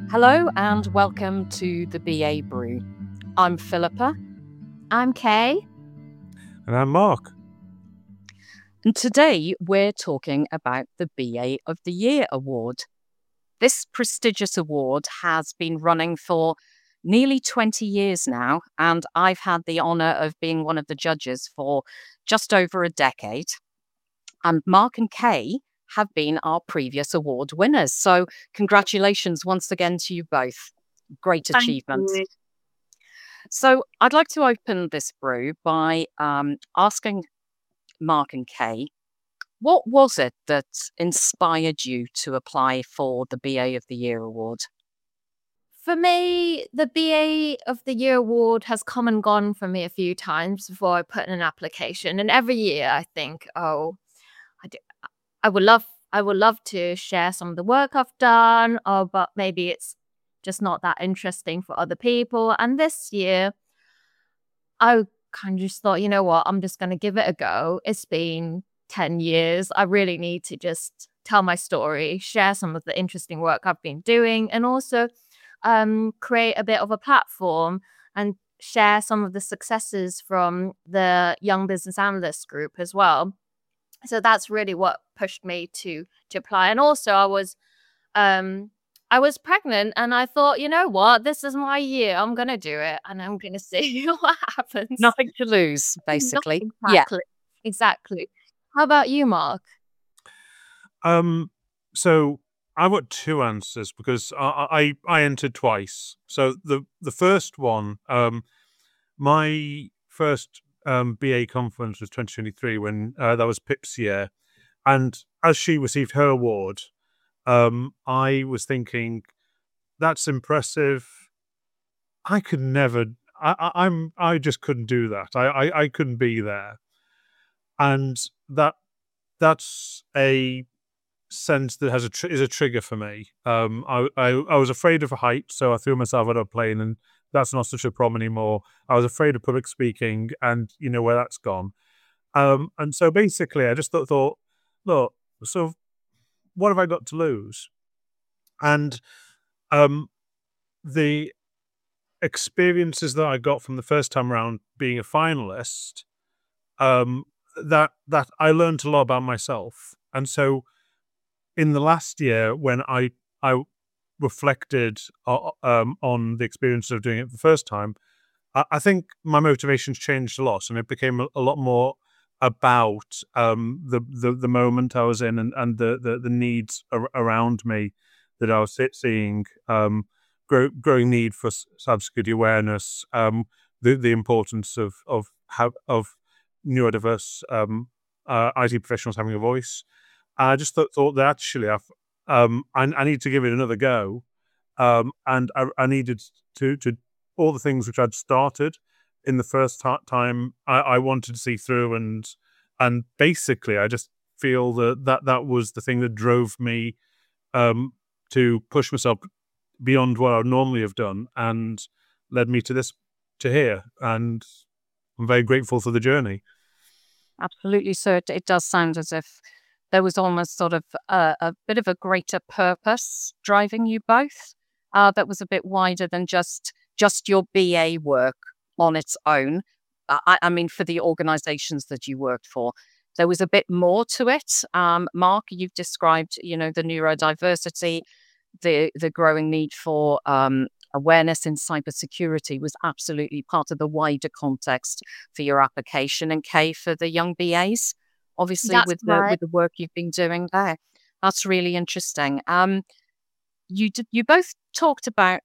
Hello and welcome to the BA Brew. I'm Philippa. I'm Kay. And I'm Mark. And today we're talking about the BA of the Year award. This prestigious award has been running for nearly 20 years now, and I've had the honour of being one of the judges for just over a decade. And Mark and Kay have been our previous award winners. So congratulations once again to you both. Great achievement. Thank you. So I'd like to open this brew by asking Mark and Kay, what was it that inspired you to apply for the BA of the Year award? For me, the BA of the Year award has come and gone for me a few times before I put in an application. And every year I think, I would love to share some of the work I've done, but maybe it's just not that interesting for other people. And this year, I kind of just thought, you know what, I'm just going to give it a go. It's been 10 years. I really need to just tell my story, share some of the interesting work I've been doing, and also create a bit of a platform and share some of the successes from the Young Business Analyst group as well. So that's really what pushed me to apply. And also I was pregnant and I thought, you know what, this is my year. I'm going to do it and I'm going to see what happens. Nothing to lose, basically. Exactly. How about you, Mark? So I've got two answers because I entered twice. So the first one, my first BA conference was 2023 when that was Pip's year. And as she received her award, I was thinking, that's impressive. I could never, I just couldn't do that. I couldn't be there. And that's a sense that is a trigger for me. I was afraid of height, so I threw myself out of a plane, and that's not such a problem anymore. I was afraid of public speaking, and you know where that's gone. And so basically, I just thought, look, so what have I got to lose? And the experiences that I got from the first time around being a finalist, that I learned a lot about myself, and so in the last year, when I reflected on the experience of doing it the first time, I think my motivations changed a lot, and it became a lot more about the moment I was in and the needs around me that I was seeing, growing need for cybersecurity awareness, the importance of neurodiverse IT professionals having a voice. I just thought that actually I need to give it another go, and I needed to all the things which I'd started in the first time I wanted to see through, and basically I just feel that was the thing that drove me to push myself beyond what I would normally have done and led me to here, and I'm very grateful for the journey. Absolutely. So it does sound as if there was almost sort of a bit of a greater purpose driving you both that was a bit wider than just your BA work on its own. I mean, for the organizations that you worked for, there was a bit more to it. Mark, you've described, the neurodiversity, the growing need for awareness in cybersecurity was absolutely part of the wider context for your application, and Kay for the young BAs. Obviously, with the work you've been doing there, that's really interesting. You both talked about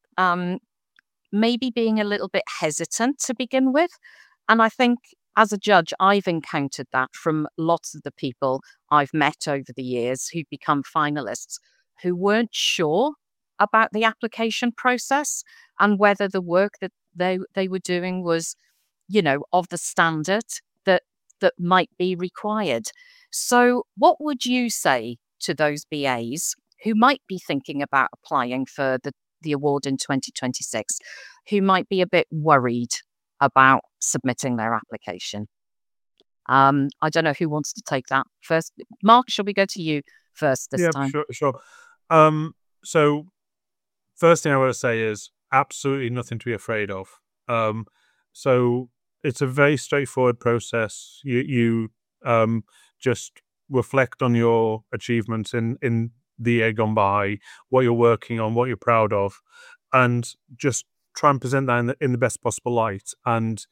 maybe being a little bit hesitant to begin with, and I think as a judge, I've encountered that from lots of the people I've met over the years who've become finalists, who weren't sure about the application process and whether the work that they were doing was, of the standard that might be required. So what would you say to those BAs who might be thinking about applying for the award in 2026, who might be a bit worried about submitting their application? I don't know who wants to take that first. Mark, shall we go to you first this time? Sure. So first thing I want to say is absolutely nothing to be afraid of. So it's a very straightforward process. You just reflect on your achievements in the year gone by, what you're working on, what you're proud of, and just try and present that in the best possible light. And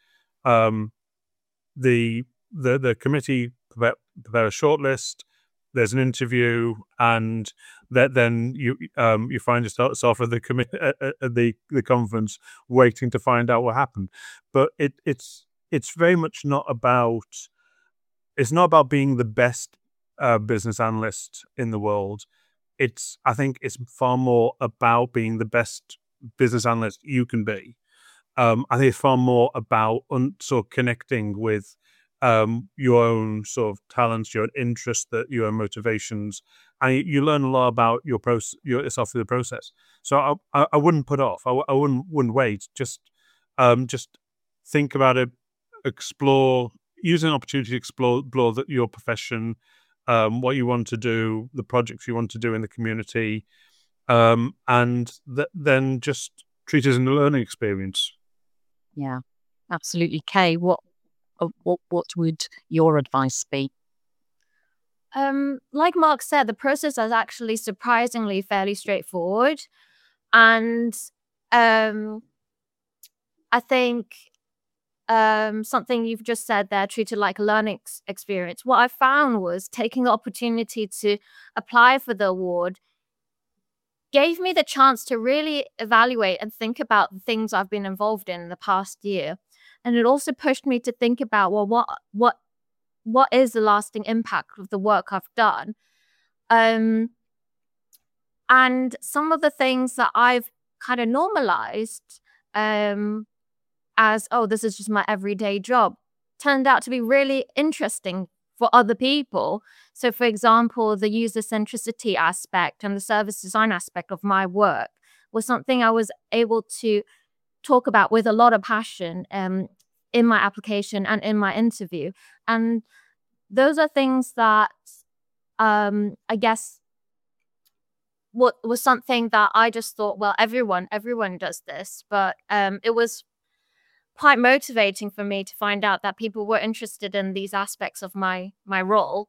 the committee prepare a shortlist. There's an interview, and then you find yourself at the conference waiting to find out what happened. But it's very much not about being the best business analyst in the world. I think it's far more about being the best business analyst you can be. I think it's far more about sort of connecting with your own sort of talents, your own interests, your own motivations, and you learn a lot about yourself through the process. So I wouldn't put off. I wouldn't wait. Just think about it, explore, use an opportunity to explore your profession, what you want to do, the projects you want to do in the community, and then just treat it as a learning experience. Yeah, absolutely. Kay, what would your advice be? Like Mark said, the process is actually surprisingly fairly straightforward. And I think something you've just said there, treated like a learning experience. What I found was taking the opportunity to apply for the award gave me the chance to really evaluate and think about the things I've been involved in the past year. And it also pushed me to think about, well, what is the lasting impact of the work I've done? And some of the things that I've kind of normalized as, oh, this is just my everyday job, turned out to be really interesting for other people. So, for example, the user centricity aspect and the service design aspect of my work was something I was able to talk about with a lot of passion in my application and in my interview. And those are things that I guess what was something that I just thought, well, everyone does this. But it was quite motivating for me to find out that people were interested in these aspects of my role.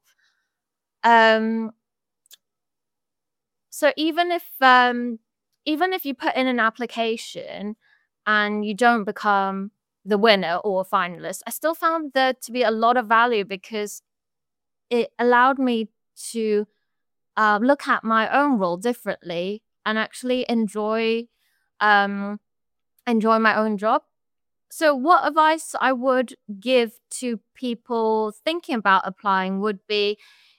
So even if you put in an application and you don't become the winner or a finalist, I still found there to be a lot of value because it allowed me to look at my own role differently and actually enjoy my own job. So what advice I would give to people thinking about applying would be,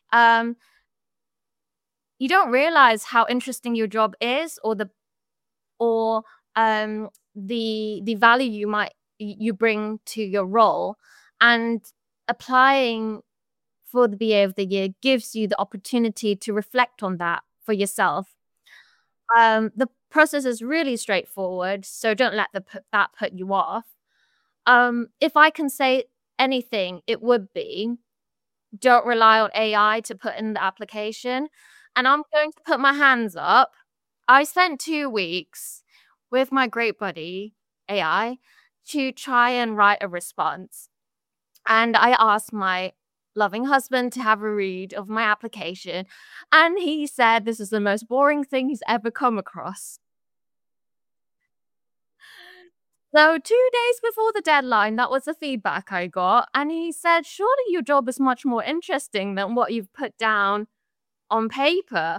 you don't realize how interesting your job is, or the value you bring to your role, and applying for the BA of the Year gives you the opportunity to reflect on that for yourself. The process is really straightforward, so don't let that put you off. If I can say anything, it would be, don't rely on AI to put in the application. And I'm going to put my hands up. I spent 2 weeks with my great buddy, AI, to try and write a response. And I asked my loving husband to have a read of my application. And he said this is the most boring thing he's ever come across. So 2 days before the deadline, that was the feedback I got. And he said, surely your job is much more interesting than what you've put down on paper.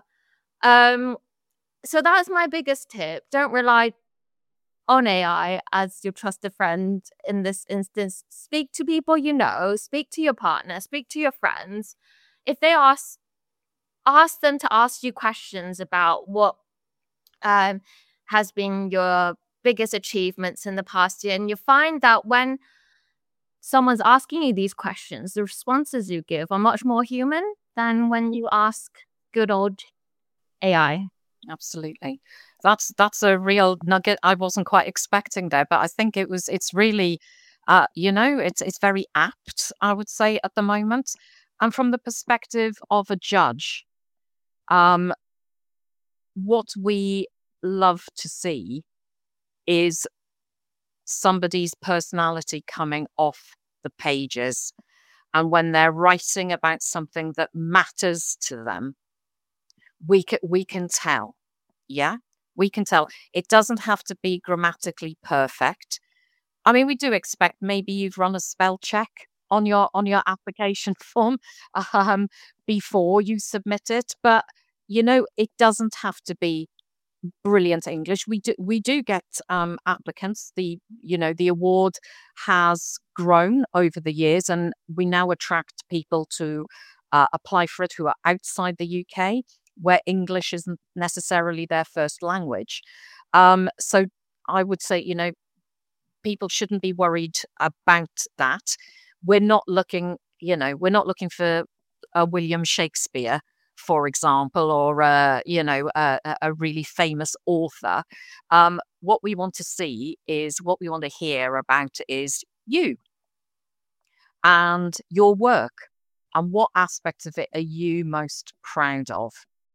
So that's my biggest tip. Don't rely on AI as your trusted friend in this instance. Speak to people you know, speak to your partner, speak to your friends. If they ask them to ask you questions about what has been your biggest achievements in the past year. And you find that when someone's asking you these questions, the responses you give are much more human than when you ask good old AI. Absolutely. That's a real nugget I wasn't quite expecting there, but I think it's really, it's very apt, I would say, at the moment. And from the perspective of a judge, what we love to see is somebody's personality coming off the pages. And when they're writing about something that matters to them, we can tell. Yeah, we can tell. It doesn't have to be grammatically perfect. I mean, we do expect maybe you've run a spell check on your application form um, before you submit it, but it doesn't have to be brilliant English. We do get applicants. The award has grown over the years, and we now attract people to apply for it who are outside the UK, where English isn't necessarily their first language. So I would say, people shouldn't be worried about that. We're not looking for William Shakespeare, for example, or a really famous author. What we want to hear about is you and your work, and what aspects of it are you most proud of.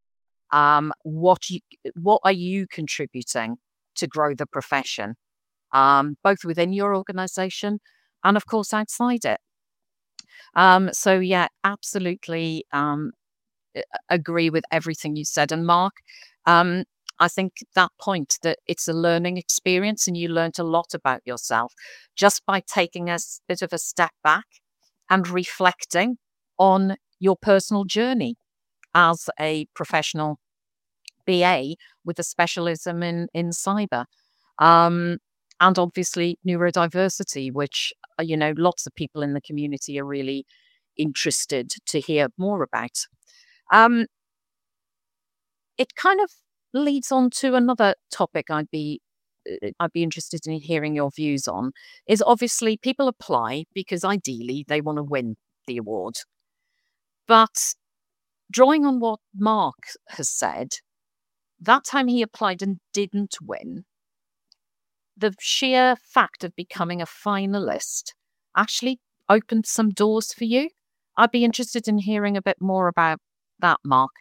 What are you contributing to grow the profession, both within your organization and, of course, outside it. So yeah, absolutely agree with everything you said. And Mark, um, I think that point that it's a learning experience and you learnt a lot about yourself just by taking a bit of a step back and reflecting on your personal journey as a professional BA with a specialism in cyber. And obviously neurodiversity, which, lots of people in the community are really interested to hear more about. Um, it kind of leads on to another topic I'd be interested in hearing your views on, is obviously people apply because ideally they want to win the award. But drawing on what Mark has said, that time he applied and didn't win, the sheer fact of becoming a finalist actually opened some doors for you. I'd be interested in hearing a bit more about that, Mark.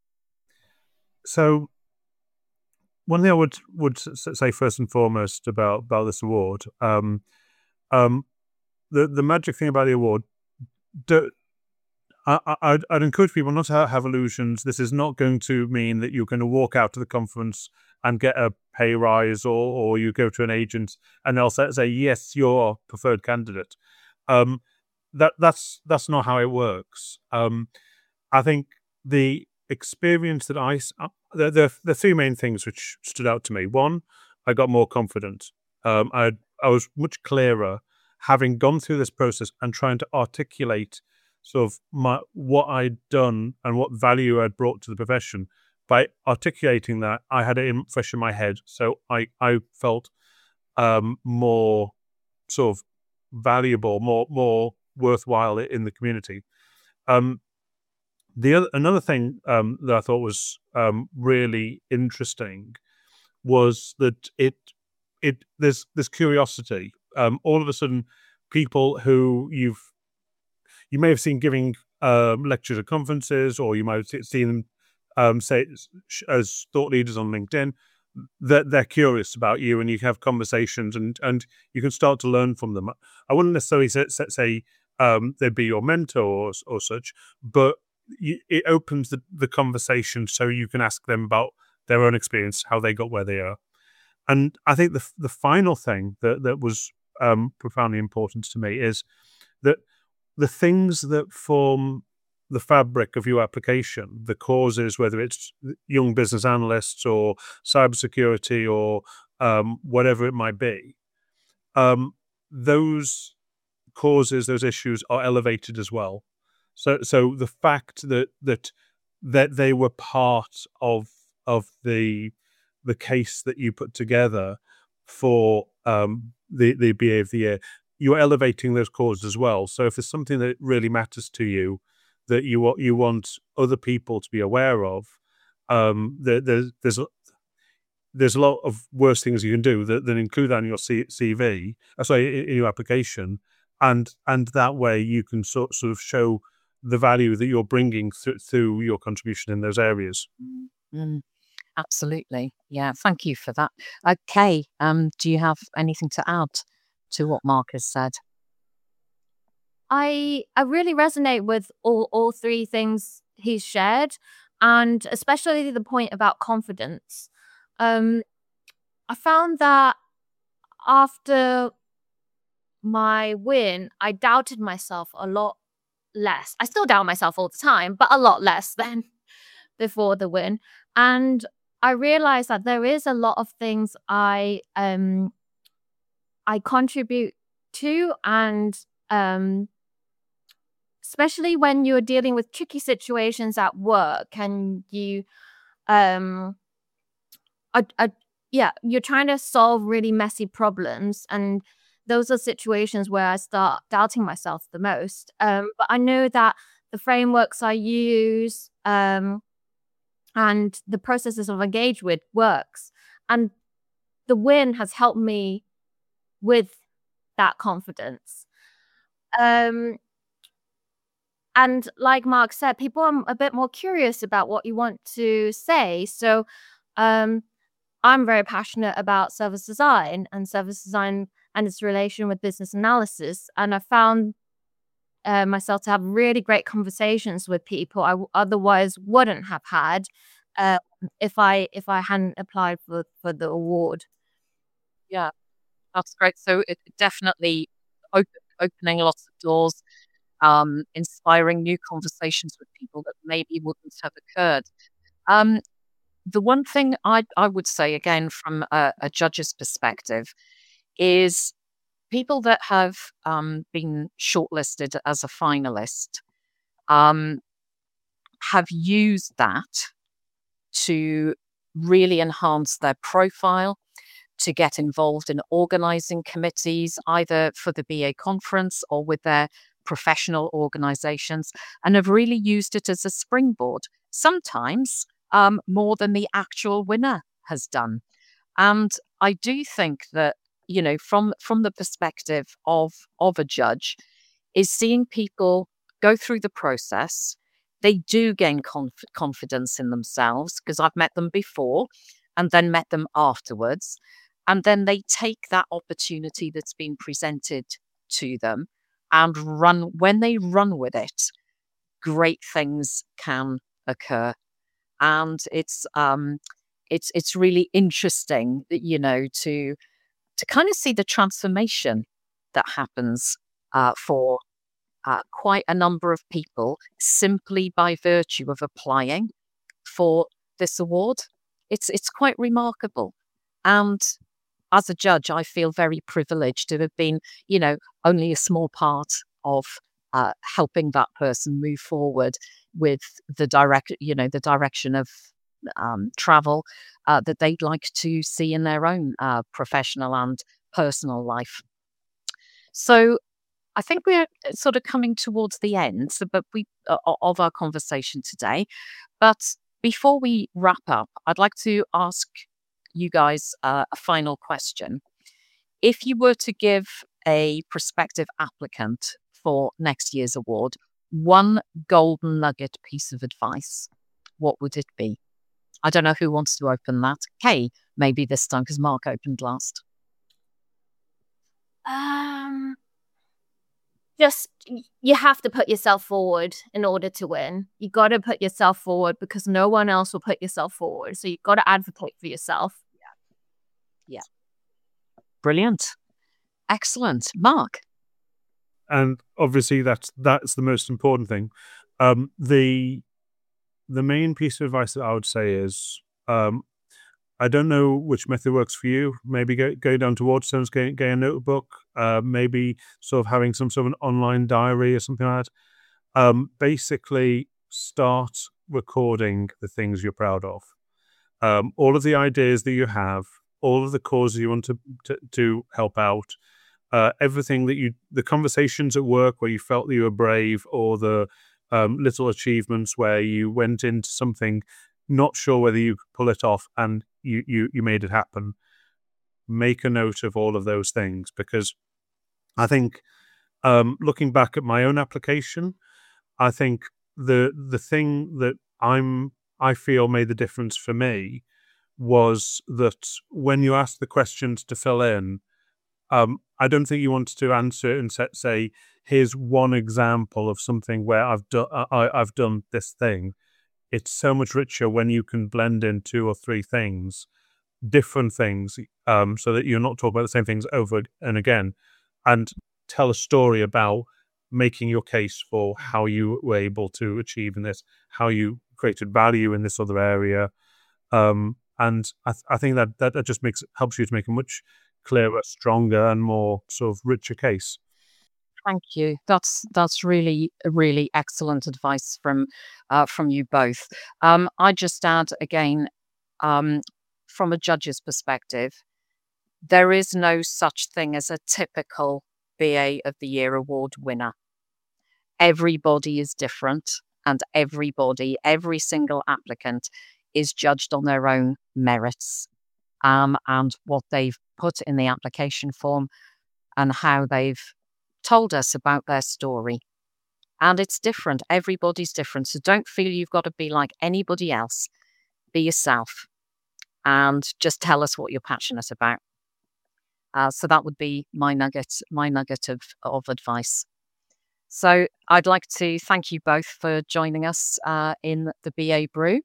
So one thing I would say first and foremost about this award, the magic thing about the award, I'd encourage people not to have illusions. This is not going to mean that you're going to walk out to the conference and get a pay rise, or you go to an agent and they'll say yes, you're our preferred candidate. That's not how it works. I think the experience that the three main things which stood out to me. One, I got more confident. I was much clearer having gone through this process and trying to articulate sort of what I'd done and what value I'd brought to the profession. By articulating that, I had it fresh in my head, so I felt more sort of valuable, more worthwhile in the community. Another thing that I thought was really interesting was that there's curiosity. All of a sudden, people who you may have seen giving lectures at conferences, or you might have seen them say as thought leaders on LinkedIn, that they're curious about you, and you can have conversations, and you can start to learn from them. I wouldn't necessarily say they'd be your mentor or such, but it opens the conversation so you can ask them about their own experience, how they got where they are. And I think the final thing that was profoundly important to me is that the things that form the fabric of your application, the causes, whether it's young business analysts or cybersecurity or whatever it might be, those causes, those issues are elevated as well. So the fact that they were part of the case that you put together for the BA of the year, you're elevating those causes as well. So if there's something that really matters to you, that you want other people to be aware of, there's a lot of worse things you can do than include that in your CV, in your application, and that way you can sort of show the value that you're bringing through your contribution in those areas. Mm. Absolutely. Yeah. Thank you for that. Okay. Do you have anything to add to what Mark has said? I really resonate with all three things he's shared, and especially the point about confidence. Um, I found that after my win, I doubted myself a lot less. I still doubt myself all the time, but a lot less than before the win. And I realized that there is a lot of things I contribute to, and especially when you're dealing with tricky situations at work and you um are yeah, you're trying to solve really messy problems, and those are situations where I start doubting myself the most. But I know that the frameworks I use and the processes I've engaged with works, and the win has helped me with that confidence. Um, And like Mark said, people are a bit more curious about what you want to say. So um, I'm very passionate about service design and its relation with business analysis. And I found myself to have really great conversations with people otherwise wouldn't have had uh, if I hadn't applied for the award. Yeah, that's great. So it definitely opening lots of doors, inspiring new conversations with people that maybe wouldn't have occurred. Um, the one thing I would say again from a judge's perspective is people that have been shortlisted as a finalist um, have used that to really enhance their profile, to get involved in organizing committees, either for the BA conference or with their professional organizations, and have really used it as a springboard, sometimes more than the actual winner has done. And I do think that, from the perspective of a judge, is seeing people go through the process. They do gain confidence in themselves because I've met them before and then met them afterwards. And then they take that opportunity that's been presented to them and run. When they run with it, great things can occur. And it's really interesting that, to kind of see the transformation that happens for quite a number of people simply by virtue of applying for this award. It's quite remarkable. And as a judge, I feel very privileged to have been, only a small part of helping that person move forward with the direction of travel that they'd like to see in their own professional and personal life. So I think we're sort of coming towards the end, but of our conversation today. But before we wrap up, I'd like to ask you guys a final question. If you were to give a prospective applicant for next year's award one golden nugget piece of advice, what would it be? I don't know who wants to open that. Kay, maybe this time because Mark opened last. Just you have to put yourself forward in order to win. You got to put yourself forward because no one else will put yourself forward. So you got to advocate for yourself. Yeah. Brilliant. Excellent. Mark. And obviously that's the most important thing. The main piece of advice that I would say is, I don't know which method works for you. Maybe go down to Waterstones, get a notebook, maybe sort of having some sort of an online diary or something like that. Basically, start recording the things you're proud of. All of the ideas that you have, all of the causes you want to help out, everything the conversations at work where you felt that you were brave, or the little achievements where you went into something not sure whether you could pull it off and you made it happen. Make a note of all of those things, because I think looking back at my own application, I think the thing that I feel made the difference for me was that when you asked the questions to fill in, I don't think you wanted to answer it and say, here's one example of something where I've done this thing. It's so much richer when you can blend in 2 or 3 things, different things, so that you're not talking about the same things over and again, and tell a story about making your case for how you were able to achieve in this, how you created value in this other area. And I think that just helps you to make a much clearer, stronger, and more sort of richer case. Thank you. That's really excellent advice from you both. I just add again, from a judge's perspective, there is no such thing as a typical BA of the Year award winner. Everybody is different, and every single applicant is judged on their own merits, and what they've put in the application form and how they've told us about their story. And it's different. Everybody's different. So don't feel you've got to be like anybody else. Be yourself and just tell us what you're passionate about. So that would be my nugget of advice. So I'd like to thank you both for joining us in the BA Brew.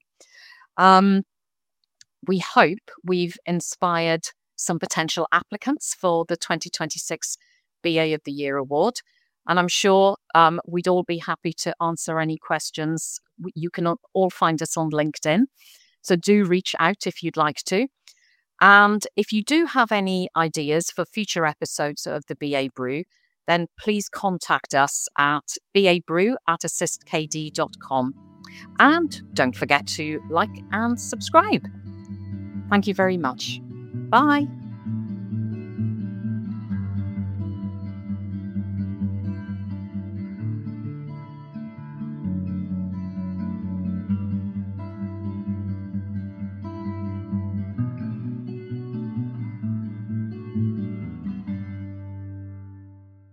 We hope we've inspired some potential applicants for the 2026 BA of the Year Award. And I'm sure we'd all be happy to answer any questions. You can all find us on LinkedIn. So do reach out if you'd like to. And if you do have any ideas for future episodes of the BA Brew, then please contact us at babrew@assistkd.com. And don't forget to like and subscribe. Thank you very much. Bye.